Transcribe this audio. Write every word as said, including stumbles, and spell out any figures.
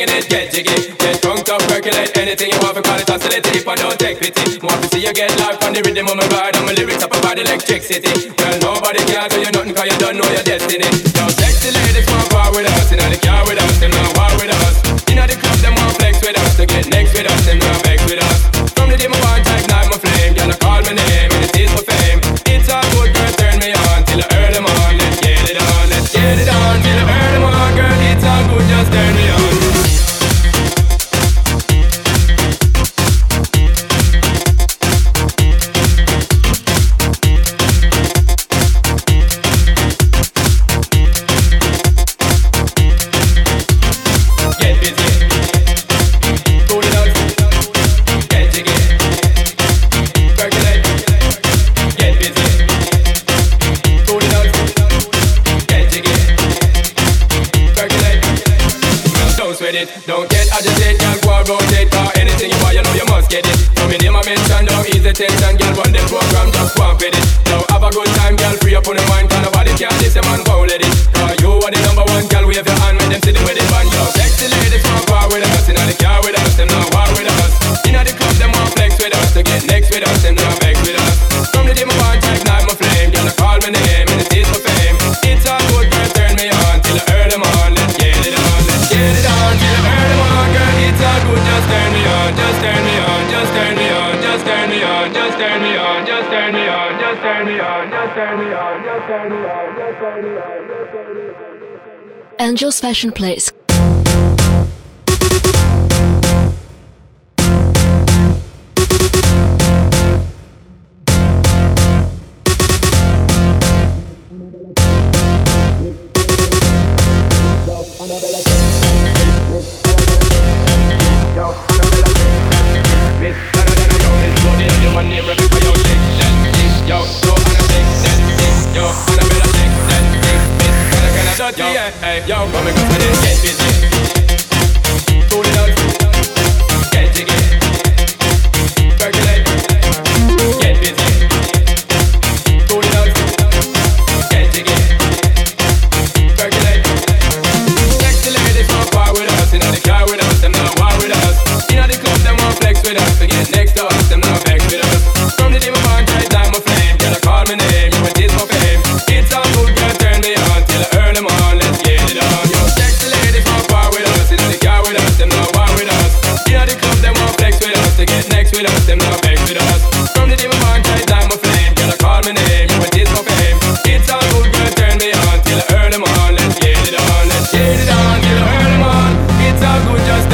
swinging it, get jiggy. Get drunk up, percolate anything you want, call it oscillate. If I don't take pity, want to see you get life on the rhythm of my ride. And my lyrics up about electricity. Girl, nobody can do you nothing, cause you don't know your destiny. Now sexy ladies want war with us, in the car with us, them not war with us. In the club, them want flex with us, to get next with us, them not vex with us. From the day my want to ignite my flame, girl, I call my name, and it is my fame. It's all good, girl, turn me on, till I earn them on. Let's get it on, let's get it on, till I earn them on, girl, it's all good, just turn me on. Don't get agitated, girl, go and rotate. Cause anything you want, you know you must get it. From your name I mention, don't ease the tension, girl, run the program, just go and fit it. Now have a good time, girl, free up on your mind. Cause nobody can diss them and won't let it. Cause you are the number one, girl, wave your hand, make them see the wedding band. Yo, sexy ladies want war with us, in the car with us, them not war with us. In the club, them want flex with us, to get next with us, them not vex with us. From the day my want to ignite my flame, girl, I call my name, and it is my fame. It's all good, girl, turn me on, till I earn them on. Let's get it on, let's get it on, till I earn them on, girl, it's all good, just turn me on, just turn me on, just turn me on, just turn me on, just turn me on, just turn me on, just turn me on, just turn me on, just turn me on, just turn me on, just turn me on. Angel's Fashion Place. Yo, hey, yo, come and go for this, get busy. Pull it out, get jiggy. Percolate, get busy. Pull it out, get jiggy. Percolate. Sexy ladies want war with us, in the car with us, them not war with us. In the club, them want flex with us, to get next to us, them not vex with us. From the day my bond, I light my flame, girl, I call my name, you and this my fame. It's all good, girl, turn me on, till I earn them on. Let's get it on. Yo, sexy ladies want war with us, in the car with us, them not war with us. In the club, them want flex with us, to get next with us, them not vex with us. From the day my bond, I light my flame, girl, I call my name, you and this my fame. It's all good, girl, turn me on, till I earn them on. Let's get it on, let's get it on, till I earn them on. It's all good, just